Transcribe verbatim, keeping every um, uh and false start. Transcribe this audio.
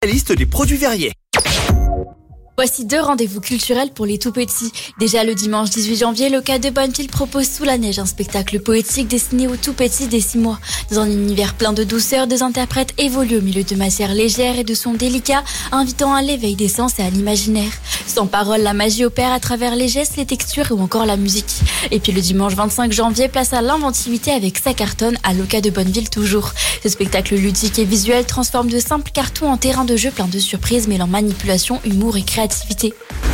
liste des produits Verrier. Voici deux rendez-vous culturels pour les tout-petits. Déjà le dimanche dix-huit janvier, l'Oka de Bonneville propose Sous la neige, un spectacle poétique destiné aux tout-petits dès six mois. Dans un univers plein de douceur, deux interprètes évoluent au milieu de matières légères et de sons délicats, invitant à l'éveil des sens et à l'imaginaire. Sans parole, la magie opère à travers les gestes, les textures ou encore la musique. Et puis le dimanche vingt-cinq janvier, place à l'inventivité avec Ça cartonne à l'Oka de Bonneville toujours. Ce spectacle ludique et visuel transforme de simples cartons en terrain de jeu plein de surprises mêlant manipulation, humour et créativité.